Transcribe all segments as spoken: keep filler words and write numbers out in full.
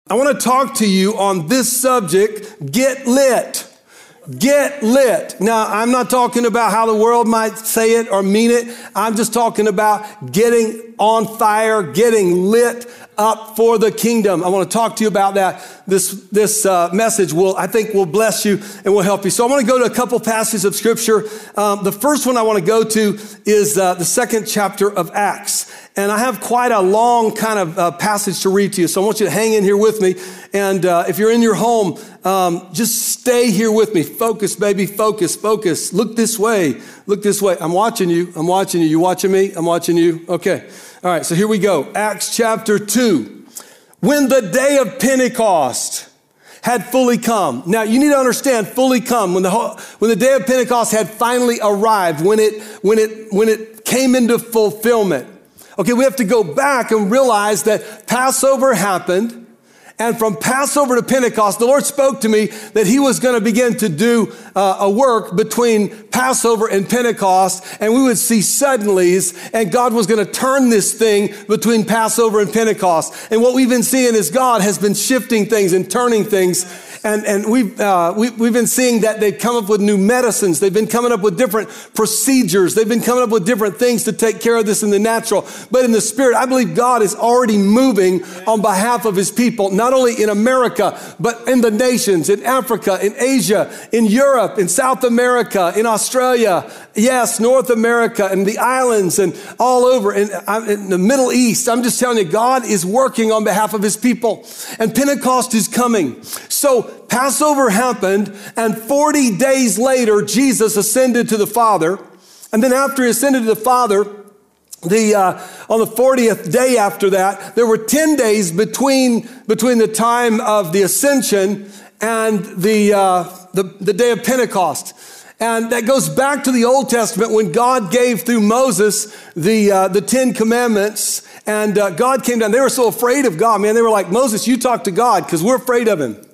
I want to talk to you on this subject, get lit. Get lit. Now, I'm not talking about how the world might say it or mean it. I'm just talking about getting on fire, getting lit up for the kingdom. I want to talk to you about that. This this uh, message will, I think, will bless you and will help you. So I want to go to a couple passages of scripture. Um, the first one I want to go to is uh, the second chapter of Acts. And I have quite a long kind of uh, passage to read to you. So I want you to hang in here with me. And uh, if you're in your home, um, just stay here with me. Focus, baby, focus, focus. Look this way, look this way. I'm watching you, I'm watching you. You watching me? I'm watching you. Okay. All right, so here we go. Acts chapter two. When the day of Pentecost had fully come. Now, you need to understand, fully come. When the whole, when the day of Pentecost had finally arrived, when it when it when it came into fulfillment. Okay, we have to go back and realize that Passover happened. And from Passover to Pentecost, the Lord spoke to me that he was going to begin to do uh, a work between Passover and Pentecost, and we would see suddenlies, and God was going to turn this thing between Passover and Pentecost. And what we've been seeing is God has been shifting things and turning things. And, and we've, uh, we, we've been seeing that they've come up with new medicines. They've been coming up with different procedures. They've been coming up with different things to take care of this in the natural. But in the spirit, I believe God is already moving on behalf of his people, not only in America, but in the nations, in Africa, in Asia, in Europe, in South America, in Australia, yes, North America, and the islands, and all over, in, in the Middle East. I'm just telling you, God is working on behalf of his people. And Pentecost is coming. So Passover happened, and forty days later, Jesus ascended to the Father. And then after he ascended to the Father, the uh, on the fortieth day after that, there were ten days between between the time of the ascension and the uh, the, the day of Pentecost. And that goes back to the Old Testament when God gave through Moses the uh, the Ten Commandments, and uh, God came down. They were so afraid of God, man. They were like, Moses, you talk to God because we're afraid of him.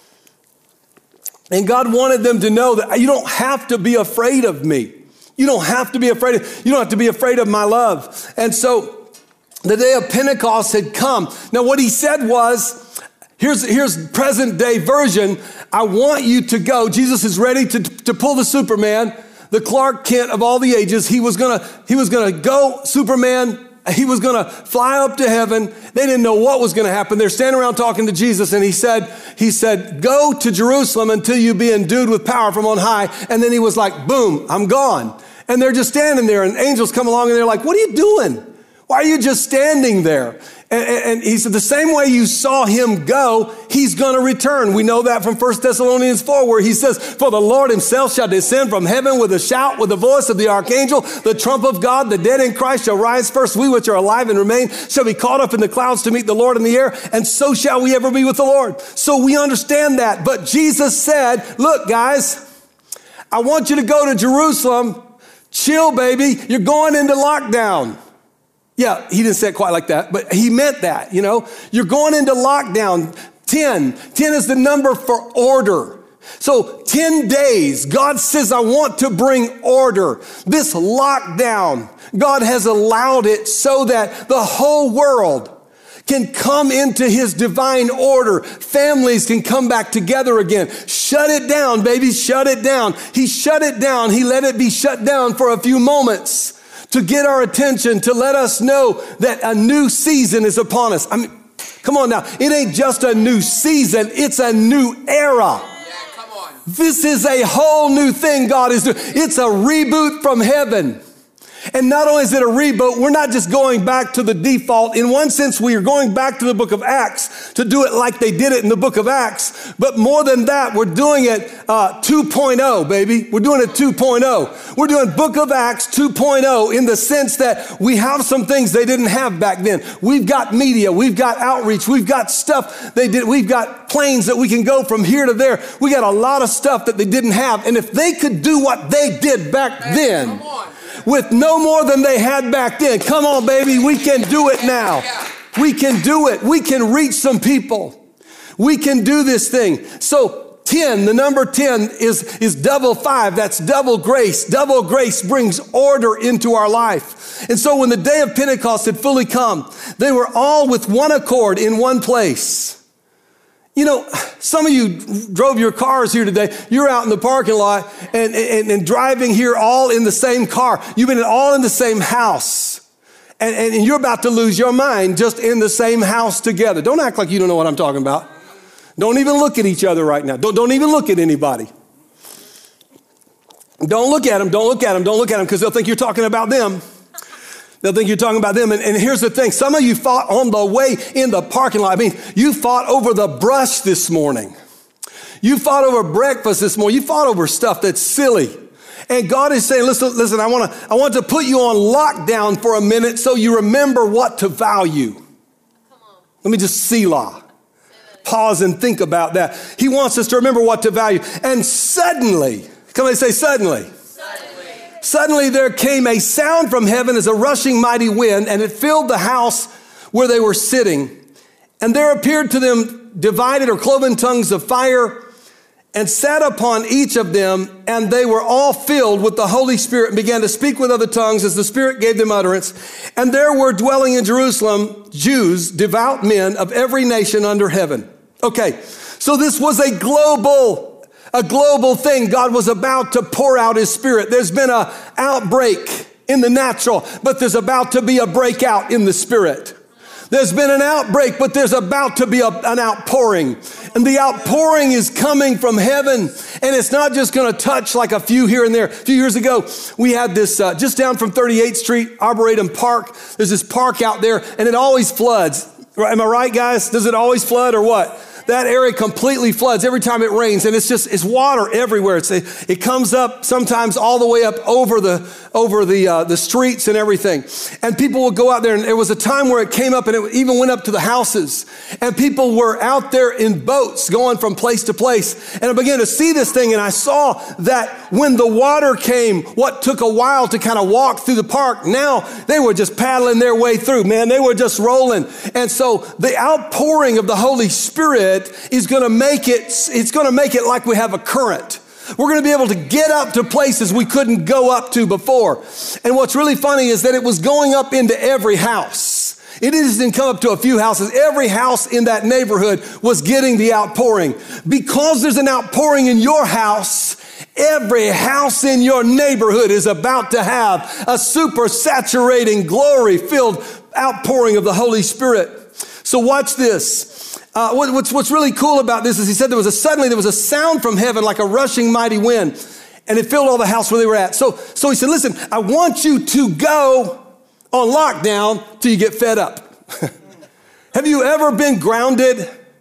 And God wanted them to know that you don't have to be afraid of me. You don't have to be afraid of, you don't have to be afraid of my love. And so the day of Pentecost had come. Now what he said was, here's, here's present day version. I want you to go. Jesus is ready to, to pull the Superman, the Clark Kent of all the ages. He was gonna, he was gonna go Superman. He was going to fly up to heaven. They didn't know what was going to happen. They're standing around talking to Jesus, and he said, he said, go to Jerusalem until you be endued with power from on high. And then he was like, boom, I'm gone. And they're just standing there, and angels come along, and they're like, what are you doing? Why are you just standing there? And, and he said, the same way you saw him go, he's going to return. We know that from First Thessalonians four, where he says, for the Lord himself shall descend from heaven with a shout, with the voice of the archangel, the trump of God, the dead in Christ shall rise first. We which are alive and remain shall be caught up in the clouds to meet the Lord in the air, and so shall we ever be with the Lord. So we understand that. But Jesus said, look, guys, I want you to go to Jerusalem. Chill, baby. You're going into lockdown. Yeah, he didn't say it quite like that, but he meant that, you know. You're going into lockdown. ten. ten is the number for order. So ten days, God says, I want to bring order. This lockdown, God has allowed it so that the whole world can come into his divine order. Families can come back together again. Shut it down, baby, shut it down. He shut it down. He let it be shut down for a few moments to get our attention, to let us know that a new season is upon us. I mean, come on now. It ain't just a new season. It's a new era. Yeah, come on. This is a whole new thing God is doing. It's a reboot from heaven. And not only is it a reboot, we're not just going back to the default. In one sense, we are going back to the book of Acts to do it like they did it in the book of Acts. But more than that, we're doing it uh, two point oh, baby. We're doing it two point oh. We're doing book of Acts two point oh in the sense that we have some things they didn't have back then. We've got media. We've got outreach. We've got stuff they did. We've got planes that we can go from here to there. We got a lot of stuff that they didn't have. And if they could do what they did back then, with no more than they had back then. Come on, baby. We can do it now. We can do it. We can reach some people. We can do this thing. So ten, the number ten is, is double five. That's double grace. Double grace brings order into our life. And so when the day of Pentecost had fully come, they were all with one accord in one place. You know, some of you drove your cars here today. You're out in the parking lot and, and, and driving here all in the same car. You've been all in the same house. And, and, and you're about to lose your mind just in the same house together. Don't act like you don't know what I'm talking about. Don't even look at each other right now. Don't, don't even look at anybody. Don't look at them. Don't look at them. Don't look at them because they'll think you're talking about them. They'll think you're talking about them. And, and here's the thing. Some of you fought on the way in the parking lot. I mean, you fought over the brush this morning. You fought over breakfast this morning. You fought over stuff that's silly. And God is saying, listen, listen, I want to I want to put you on lockdown for a minute so you remember what to value. Come on. Let me just Selah. Pause and think about that. He wants us to remember what to value. And suddenly, come on, say suddenly. Suddenly. Suddenly there came a sound from heaven as a rushing mighty wind, and it filled the house where they were sitting. And there appeared to them divided or cloven tongues of fire, and sat upon each of them, and they were all filled with the Holy Spirit and began to speak with other tongues as the Spirit gave them utterance. And there were dwelling in Jerusalem Jews, devout men of every nation under heaven. Okay, so this was a global, a global thing. God was about to pour out his Spirit. There's been an outbreak in the natural, but there's about to be a breakout in the Spirit. There's been an outbreak, but there's about to be a, an outpouring. And the outpouring is coming from heaven. And it's not just going to touch like a few here and there. A few years ago, we had this uh, just down from thirty-eighth Street, Arboretum Park. There's this park out there, and it always floods. Am I right, guys? Does it always flood or what? That area completely floods every time it rains, and it's just, it's water everywhere. It's a, it comes up sometimes all the way up over the over the uh, the streets and everything. And people will go out there, and there was a time where it came up, and it even went up to the houses. And people were out there in boats going from place to place. And I began to see this thing, and I saw that when the water came, what took a while to kind of walk through the park, now they were just paddling their way through, man. They were just rolling. And so the outpouring of the Holy Spirit is going to make it, it's going to make it like we have a current. We're going to be able to get up to places we couldn't go up to before. And what's really funny is that it was going up into every house. It didn't come up to a few houses. Every house in that neighborhood was getting the outpouring. Because there's an outpouring in your house, every house in your neighborhood is about to have a super saturating, glory-filled outpouring of the Holy Spirit. So watch this. Uh, what, what's, what's really cool about this is he said there was a suddenly there was a sound from heaven like a rushing mighty wind, and it filled all the house where they were at. So, so he said, listen, I want you to go on lockdown till you get fed up. Have you ever been grounded?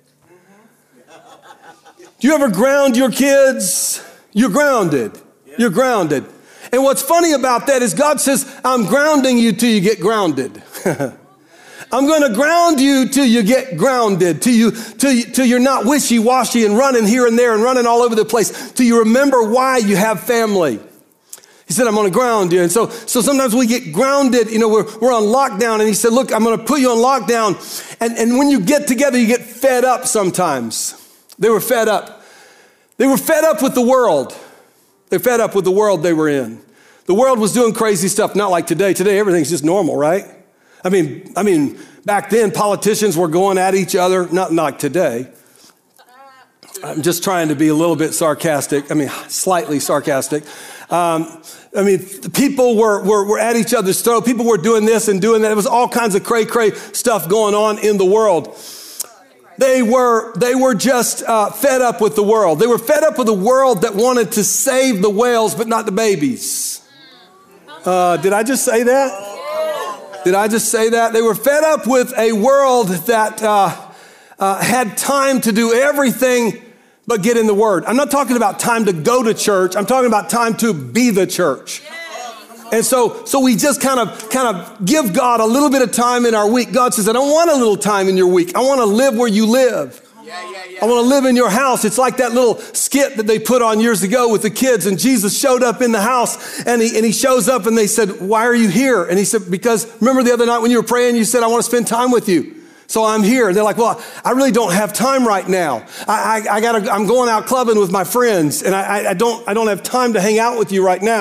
Do you ever ground your kids? You're grounded. You're grounded. And what's funny about that is God says, I'm grounding you till you get grounded. I'm going to ground you till you get grounded, till, you, till, you, till you're not wishy-washy and running here and there and running all over the place, till you remember why you have family. He said, I'm going to ground you. And so, so sometimes we get grounded, you know, we're, we're on lockdown. And he said, look, I'm going to put you on lockdown. And, and when you get together, you get fed up sometimes. They were fed up. They were fed up with the world. They're fed up with the world they were in. The world was doing crazy stuff, not like today. Today, everything's just normal, right? I mean, I mean, back then, politicians were going at each other, not like today. I'm just trying to be a little bit sarcastic. I mean, slightly sarcastic. Um, I mean, people were, were, were at each other's throat. People were doing this and doing that. It was all kinds of cray-cray stuff going on in the world. They were, they were just uh, fed up with the world. They were fed up with a world that wanted to save the whales, but not the babies. Uh, did I just say that? Did I just say that? They were fed up with a world that uh, uh, had time to do everything but get in the Word. I'm not talking about time to go to church. I'm talking about time to be the church. And so, so we just kind of, kind of give God a little bit of time in our week. God says, I don't want a little time in your week. I want to live where you live. Yeah, yeah, yeah. I want to live in your house. It's like that little skit that they put on years ago with the kids, and Jesus showed up in the house, and he, and he shows up, and they said, why are you here? And he said, because remember the other night when you were praying, you said, I want to spend time with you. So I'm here. And they're like, well, I really don't have time right now. I, I, I gotta, I'm going out clubbing with my friends, and I, I don't, I don't have time to hang out with you right now.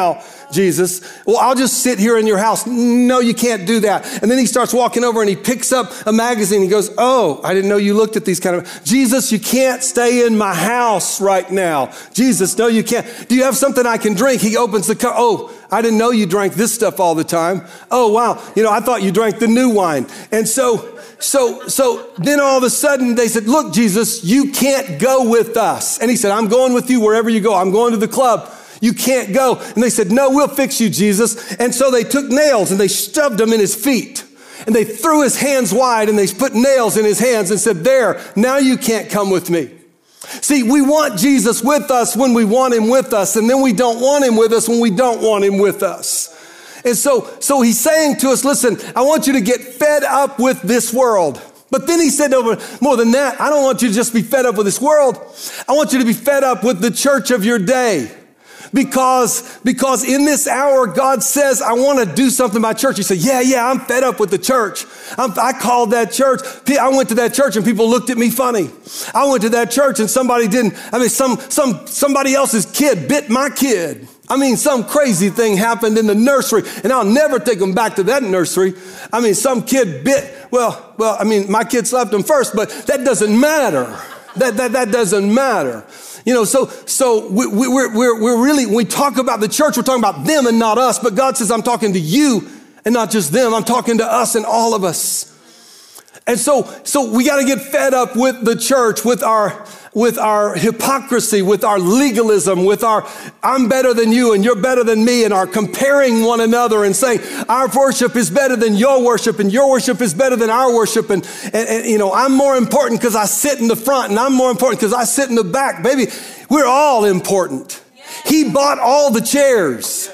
Jesus. Well, I'll just sit here in your house. No, you can't do that. And then he starts walking over and he picks up a magazine. He goes, oh, I didn't know you looked at these kind of, Jesus, you can't stay in my house right now. Jesus, no, you can't. Do you have something I can drink? He opens the cup. Oh, I didn't know you drank this stuff all the time. Oh, wow. You know, I thought you drank the new wine. And so, so, so then all of a sudden they said, look, Jesus, you can't go with us. And he said, I'm going with you wherever you go. I'm going to the club. You can't go. And they said, no, we'll fix you, Jesus. And so they took nails and they shoved them in his feet. And they threw his hands wide and they put nails in his hands and said, there, now you can't come with me. See, we want Jesus with us when we want him with us, and then we don't want him with us when we don't want him with us. And so, so he's saying to us, listen, I want you to get fed up with this world. But then he said over more than that, I don't want you to just be fed up with this world. I want you to be fed up with the church of your day. Because, because in this hour, God says, I want to do something by church. You say, yeah, yeah, I'm fed up with the church. I'm, I called that church. I went to that church and people looked at me funny. I went to that church and somebody didn't, I mean, some, some, somebody else's kid bit my kid. I mean, some crazy thing happened in the nursery and I'll never take them back to that nursery. I mean, some kid bit, well, well, I mean, my kid slapped him first, but that doesn't matter. That, that, that doesn't matter. You know, so, so we, we, we're, we're, we're really, when we talk about the church, we're talking about them and not us. But God says, I'm talking to you and not just them. I'm talking to us and all of us. And so, so we got to get fed up with the church, with our, with our hypocrisy, with our legalism, with our, I'm better than you and you're better than me, and our comparing one another and saying our worship is better than your worship and your worship is better than our worship. And, and, and you know, I'm more important because I sit in the front and I'm more important because I sit in the back. Baby, we're all important. He bought all the chairs.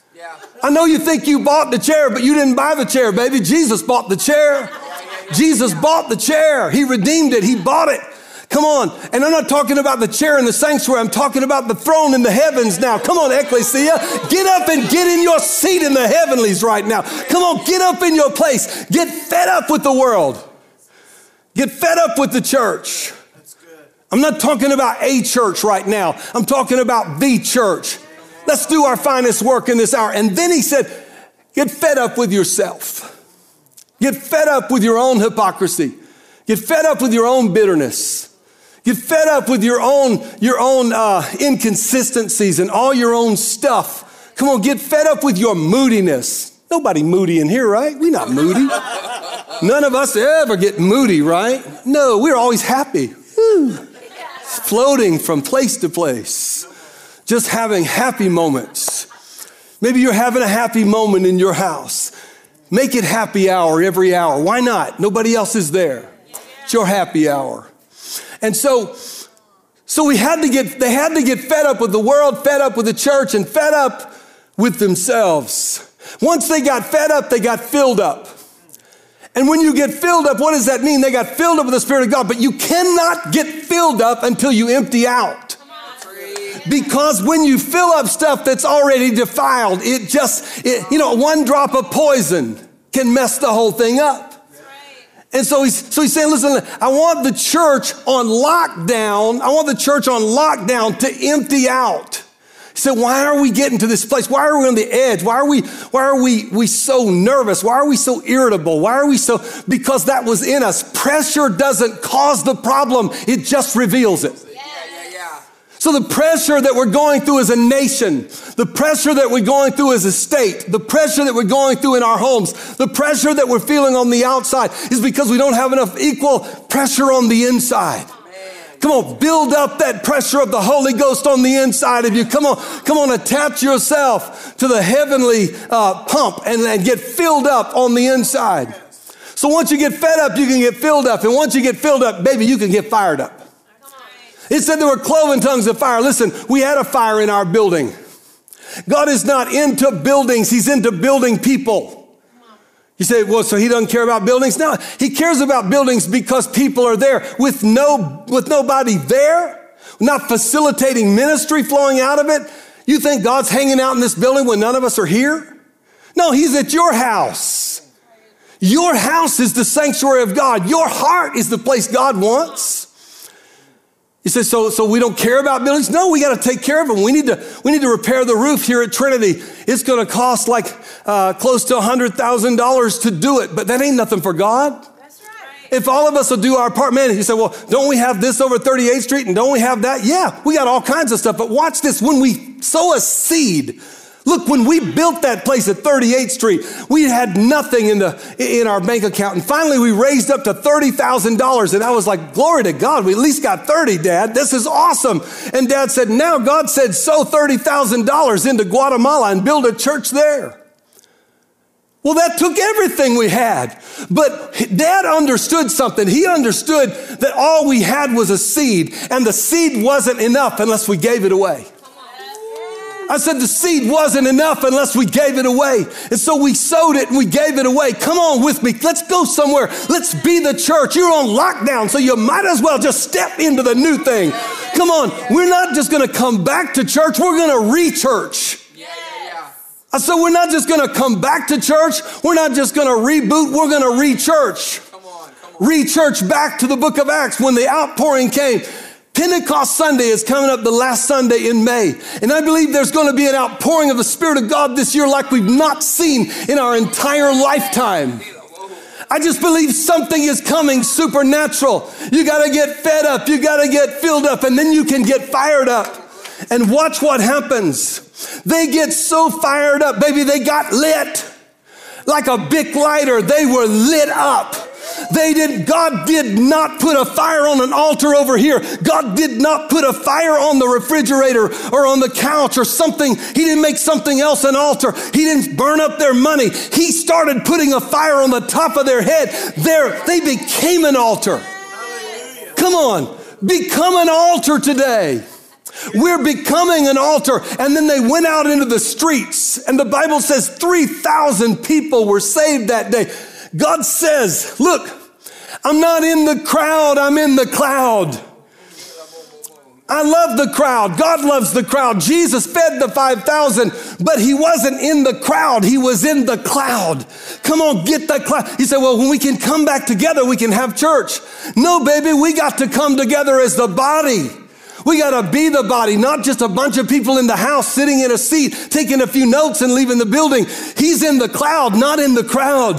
I know you think you bought the chair, but you didn't buy the chair, baby. Jesus bought the chair. Jesus bought the chair. He redeemed it. He bought it. Come on. And I'm not talking about the chair in the sanctuary. I'm talking about the throne in the heavens now. Come on, Ecclesia. Get up and get in your seat in the heavenlies right now. Come on, get up in your place. Get fed up with the world. Get fed up with the church. I'm not talking about a church right now. I'm talking about the church. Let's do our finest work in this hour. And then he said, get fed up with yourself. Get fed up with your own hypocrisy. Get fed up with your own bitterness. Get fed up with your own, your own uh, inconsistencies and all your own stuff. Come on, get fed up with your moodiness. Nobody moody in here, right? We're not moody. None of us ever get moody, right? No, we're always happy. Woo. Floating from place to place. Just having happy moments. Maybe you're having a happy moment in your house. Make it happy hour every hour. Why not? Nobody else is there. It's your happy hour. And so, so we had to get, they had to get fed up with the world, fed up with the church, and fed up with themselves. Once they got fed up, they got filled up. And when you get filled up, what does that mean? They got filled up with the Spirit of God, but you cannot get filled up until you empty out. Because when you fill up stuff that's already defiled, it just, it, you know, one drop of poison can mess the whole thing up. And so he's, so he's saying, listen, I want the church on lockdown. I want the church on lockdown to empty out. He said, why are we getting to this place? Why are we on the edge? Why are we, why are we, we so nervous? Why are we so irritable? Why are we so, because that was in us. Pressure doesn't cause the problem. It just reveals it. So the pressure that we're going through as a nation, the pressure that we're going through as a state, the pressure that we're going through in our homes, the pressure that we're feeling on the outside is because we don't have enough equal pressure on the inside. Come on, build up that pressure of the Holy Ghost on the inside of you. Come on, come on, attach yourself to the heavenly uh, pump and, and get filled up on the inside. So once you get fed up, you can get filled up. And once you get filled up, baby, you can get fired up. It said there were cloven tongues of fire. Listen, we had a fire in our building. God is not into buildings. He's into building people. You say, well, so he doesn't care about buildings? No, he cares about buildings because people are there with no, with nobody there, not facilitating ministry flowing out of it. You think God's hanging out in this building when none of us are here? No, he's at your house. Your house is the sanctuary of God. Your heart is the place God wants. You say, so, so we don't care about buildings? No, we got to take care of them. We need to, we need to repair the roof here at Trinity. It's going to cost like uh, close to one hundred thousand dollars to do it, but that ain't nothing for God. That's right. If all of us will do our part, man, you say, well, don't we have this over thirty-eighth Street and don't we have that? Yeah, we got all kinds of stuff, but watch this. When we sow a seed, look, when we built that place at thirty-eighth Street, we had nothing in the in our bank account. And finally, we raised up to thirty thousand dollars. And I was like, glory to God, we at least got thirty, Dad. This is awesome. And Dad said, now God said, sow thirty thousand dollars into Guatemala and build a church there. Well, that took everything we had. But Dad understood something. He understood that all we had was a seed. And the seed wasn't enough unless we gave it away. I said the seed wasn't enough unless we gave it away. And so we sowed it and we gave it away. Come on with me. Let's go somewhere. Let's be the church. You're on lockdown, so you might as well just step into the new thing. Come on. We're not just going to come back to church. We're going to re-church. I said we're not just going to come back to church. We're not just going to reboot. We're going to re-church. Re-church back to the book of Acts when the outpouring came. Pentecost Sunday is coming up the last Sunday in May. And I believe there's going to be an outpouring of the Spirit of God this year like we've not seen in our entire lifetime. I just believe something is coming supernatural. You got to get fed up. You got to get filled up, and then you can get fired up. And watch what happens. They get so fired up, baby, they got lit. Like a Bic lighter, they were lit up. They did, God did not put a fire on an altar over here. God did not put a fire on the refrigerator or on the couch or something. He didn't make something else an altar. He didn't burn up their money. He started putting a fire on the top of their head. There, they became an altar. Come on, become an altar today. We're becoming an altar. And then they went out into the streets. And the Bible says three thousand people were saved that day. God says, look, I'm not in the crowd, I'm in the cloud. I love the crowd. God loves the crowd. Jesus fed the five thousand, but he wasn't in the crowd. He was in the cloud. Come on, get the cloud. He said, well, when we can come back together, we can have church. No, baby, we got to come together as the body. We got to be the body, not just a bunch of people in the house sitting in a seat, taking a few notes and leaving the building. He's in the cloud, not in the crowd.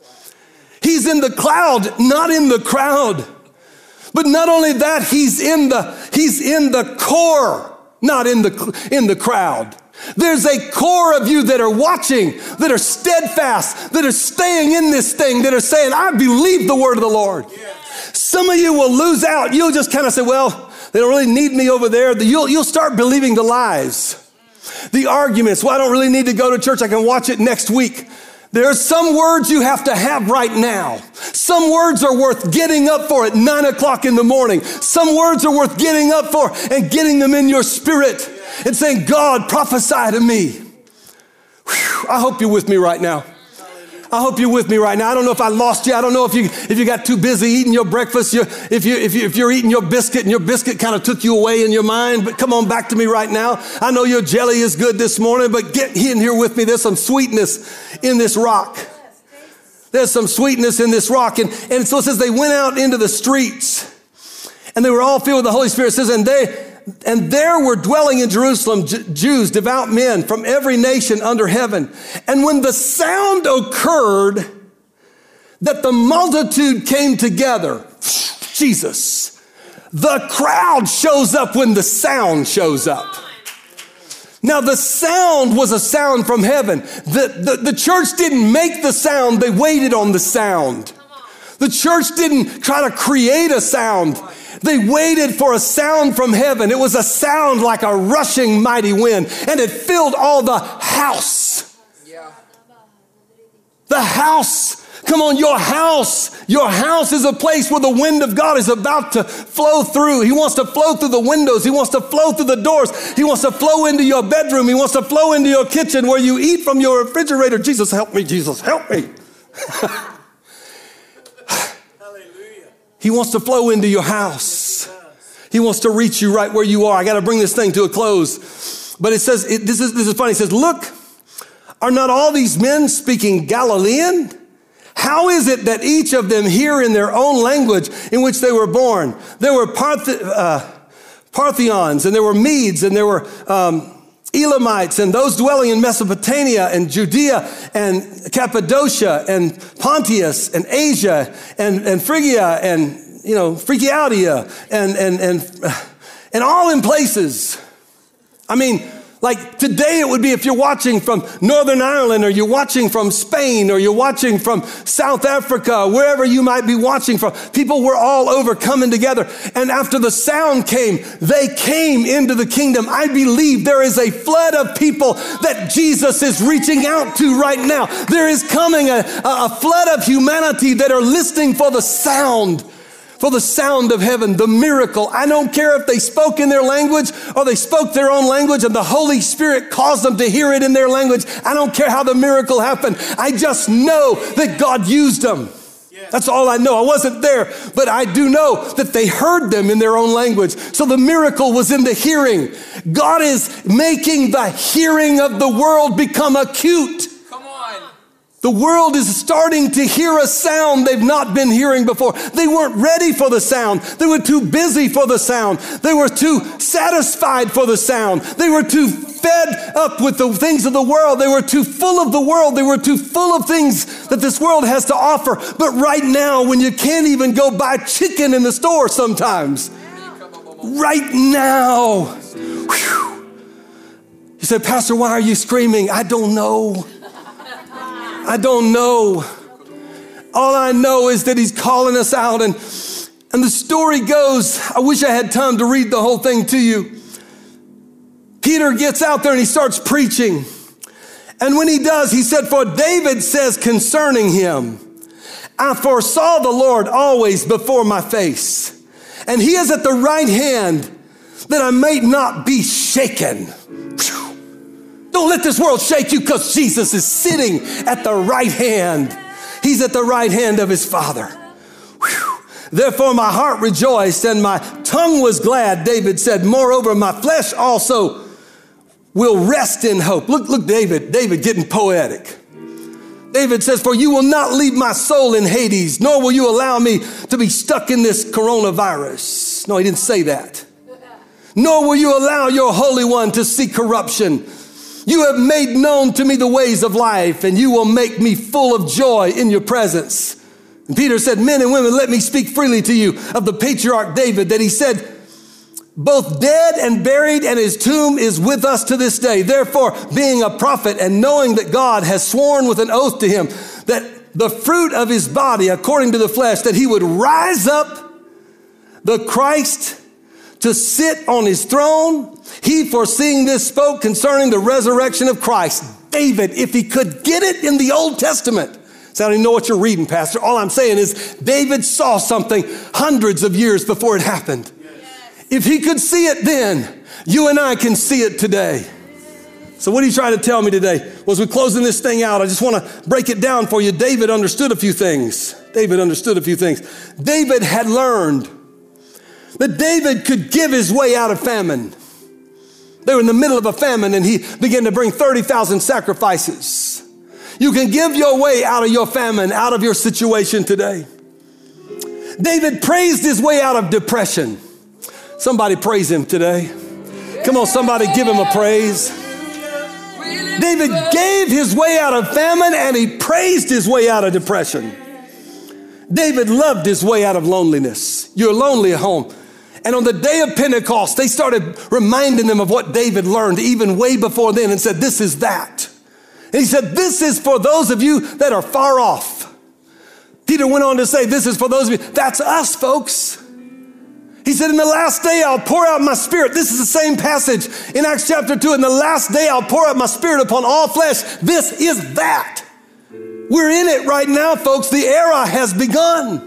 He's in the cloud, not in the crowd. But not only that, he's in the, he's in the core, not in the, in the crowd. There's a core of you that are watching, that are steadfast, that are staying in this thing, that are saying, I believe the word of the Lord. Yes. Some of you will lose out. You'll just kind of say, well, they don't really need me over there. You'll, you'll start believing the lies, the arguments. Well, I don't really need to go to church. I can watch it next week. There are some words you have to have right now. Some words are worth getting up for at nine o'clock in the morning. Some words are worth getting up for and getting them in your spirit and saying, God, prophesy to me. Whew, I hope you're with me right now. I hope you're with me right now. I don't know if I lost you. I don't know if you if you got too busy eating your breakfast. You, if you if you if you're eating your biscuit and your biscuit kind of took you away in your mind. But come on back to me right now. I know your jelly is good this morning, but get in here with me. There's some sweetness in this rock. There's some sweetness in this rock, and and so it says they went out into the streets, and they were all filled with the Holy Spirit. It says, and they. And there were dwelling in Jerusalem Jews, devout men from every nation under heaven. And when the sound occurred that the multitude came together, Jesus, the crowd shows up when the sound shows up. Now the sound was a sound from heaven. The, the, the church didn't make the sound, they waited on the sound. The church didn't try to create a sound. They waited for a sound from heaven. It was a sound like a rushing mighty wind, and it filled all the house. Yeah. The house. Come on, your house. Your house is a place where the wind of God is about to flow through. He wants to flow through the windows. He wants to flow through the doors. He wants to flow into your bedroom. He wants to flow into your kitchen where you eat from your refrigerator. Jesus, help me. Jesus, help me. He wants to flow into your house. He wants to reach you right where you are. I got to bring this thing to a close. But it says, it, this is this is funny. It says, look, are not all these men speaking Galilean? How is it that each of them hear in their own language in which they were born? There were Parth- uh, Parthians, and there were Medes, and there were um, Elamites, and those dwelling in Mesopotamia and Judea and Cappadocia and Pontus and Asia and, and Phrygia and, you know, Phrygia and, and, and, and all in places. I mean, like today it would be if you're watching from Northern Ireland, or you're watching from Spain, or you're watching from South Africa, wherever you might be watching from. People were all over coming together. And after the sound came, they came into the kingdom. I believe there is a flood of people that Jesus is reaching out to right now. There is coming a, a flood of humanity that are listening for the sound. For the sound of heaven, the miracle. I don't care if they spoke in their language or they spoke their own language and the Holy Spirit caused them to hear it in their language. I don't care how the miracle happened. I just know that God used them. That's all I know. I wasn't there, but I do know that they heard them in their own language. So the miracle was in the hearing. God is making the hearing of the world become acute. The world is starting to hear a sound they've not been hearing before. They weren't ready for the sound. They were too busy for the sound. They were too satisfied for the sound. They were too fed up with the things of the world. They were too full of the world. They were too full of things that this world has to offer. But right now, when you can't even go buy chicken in the store sometimes, right now, whew, you say, Pastor, why are you screaming? I don't know. I don't know. All I know is that he's calling us out. And, and the story goes, I wish I had time to read the whole thing to you. Peter gets out there and he starts preaching. And when he does, he said, for David says concerning him, I foresaw the Lord always before my face, and he is at the right hand that I may not be shaken. Whew. Don't let this world shake you, because Jesus is sitting at the right hand. He's at the right hand of his Father. Whew. Therefore my heart rejoiced and my tongue was glad, David said. Moreover, my flesh also will rest in hope. Look, look, David, David getting poetic. David says, for you will not leave my soul in Hades, nor will you allow me to be stuck in this coronavirus. No, he didn't say that. Nor will you allow your Holy One to see corruption. You have made known to me the ways of life, and you will make me full of joy in your presence. And Peter said, men and women, let me speak freely to you of the patriarch David, that he said, both dead and buried, and his tomb is with us to this day. Therefore, being a prophet and knowing that God has sworn with an oath to him that the fruit of his body, according to the flesh, that he would rise up the Christ to sit on his throne, he, foreseeing this, spoke concerning the resurrection of Christ. David, if he could get it in the Old Testament. So I don't even know what you're reading, Pastor. All I'm saying is David saw something hundreds of years before it happened. Yes. If he could see it then, you and I can see it today. So what are you trying to tell me today? Well, as we're closing this thing out, I just want to break it down for you. David understood a few things. David understood a few things. David had learned that David could give his way out of famine. They were in the middle of a famine and he began to bring thirty thousand sacrifices. You can give your way out of your famine, out of your situation today. David praised his way out of depression. Somebody praise him today. Come on, somebody give him a praise. David gave his way out of famine and he praised his way out of depression. David loved his way out of loneliness. You're lonely at home. And on the day of Pentecost, they started reminding them of what David learned even way before then and said, this is that. And he said, this is for those of you that are far off. Peter went on to say, this is for those of you. That's us, folks. He said, in the last day, I'll pour out my spirit. This is the same passage in Acts chapter two. In the last day, I'll pour out my spirit upon all flesh. This is that. We're in it right now, folks. The era has begun.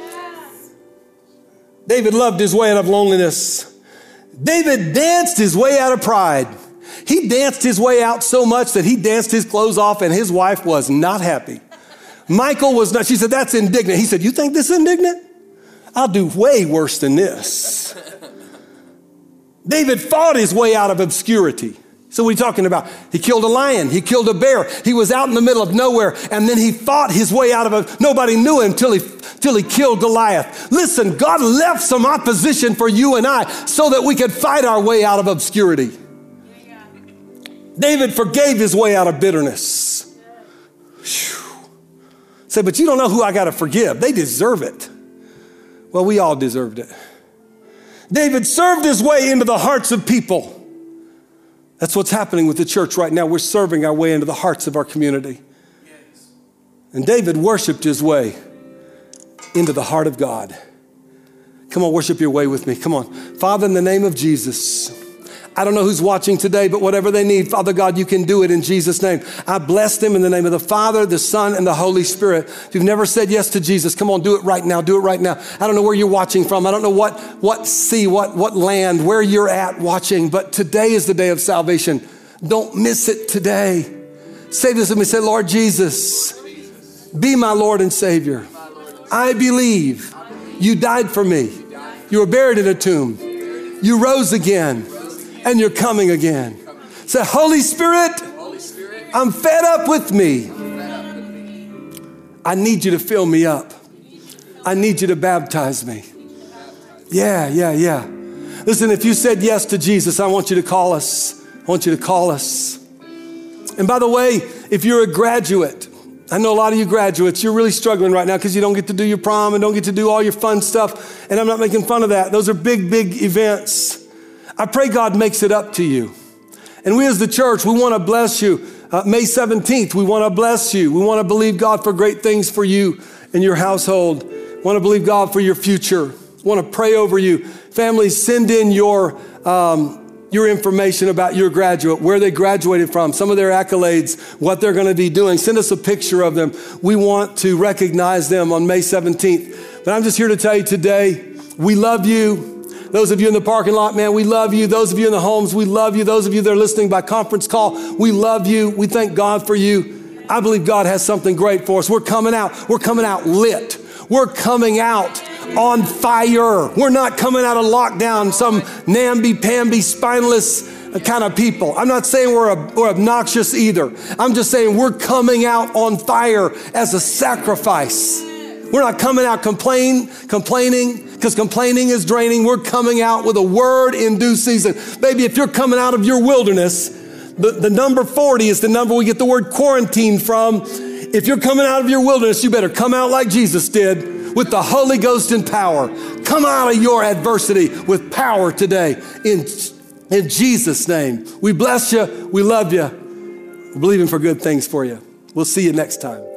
David loved his way out of loneliness. David danced his way out of pride. He danced his way out so much that he danced his clothes off and his wife was not happy. Michal was not. She said, that's indignant. He said, you think this is indignant? I'll do way worse than this. David fought his way out of obscurity. So what are you talking about? He killed a lion. He killed a bear. He was out in the middle of nowhere, and then he fought his way out of it. Nobody knew him till he, till he killed Goliath. Listen, God left some opposition for you and I so that we could fight our way out of obscurity. David forgave his way out of bitterness. Whew. Say, but you don't know who I got to forgive. They deserve it. Well, we all deserved it. David served his way into the hearts of people. That's what's happening with the church right now. We're serving our way into the hearts of our community. Yes. And David worshiped his way into the heart of God. Come on, worship your way with me. Come on. Father, in the name of Jesus, I don't know who's watching today, but whatever they need, Father God, you can do it in Jesus' name. I bless them in the name of the Father, the Son, and the Holy Spirit. If you've never said yes to Jesus, come on, do it right now. Do it right now. I don't know where you're watching from. I don't know what, what sea, what, what land, where you're at watching, but today is the day of salvation. Don't miss it today. Say this with me. Say, Lord Jesus, be my Lord and Savior. I believe you died for me. You were buried in a tomb. You rose again. And you're coming again. Say, Holy Spirit, I'm fed up with me. I need you to fill me up. I need you to baptize me. Yeah, yeah, yeah. Listen, if you said yes to Jesus, I want you to call us. I want you to call us. And by the way, if you're a graduate, I know a lot of you graduates, you're really struggling right now because you don't get to do your prom and don't get to do all your fun stuff. And I'm not making fun of that. Those are big, big events. I pray God makes it up to you. And we as the church, we want to bless you. Uh, May seventeenth, we want to bless you. We want to believe God for great things for you and your household. We want to believe God for your future. We want to pray over you. Families, send in your, um, your information about your graduate, where they graduated from, some of their accolades, what they're going to be doing. Send us a picture of them. We want to recognize them on May seventeenth. But I'm just here to tell you today, we love you. Those of you in the parking lot, man, we love you. Those of you in the homes, we love you. Those of you that are listening by conference call, we love you. We thank God for you. I believe God has something great for us. We're coming out. We're coming out lit. We're coming out on fire. We're not coming out of lockdown, some namby-pamby, spineless kind of people. I'm not saying we're, a, we're obnoxious either. I'm just saying we're coming out on fire as a sacrifice. We're not coming out complain, complaining because complaining is draining. We're coming out with a word in due season. Baby, if you're coming out of your wilderness, the, the number forty is the number we get the word quarantine from. If you're coming out of your wilderness, you better come out like Jesus did with the Holy Ghost and power. Come out of your adversity with power today in, in Jesus' name. We bless you. We love you. We're believing for good things for you. We'll see you next time.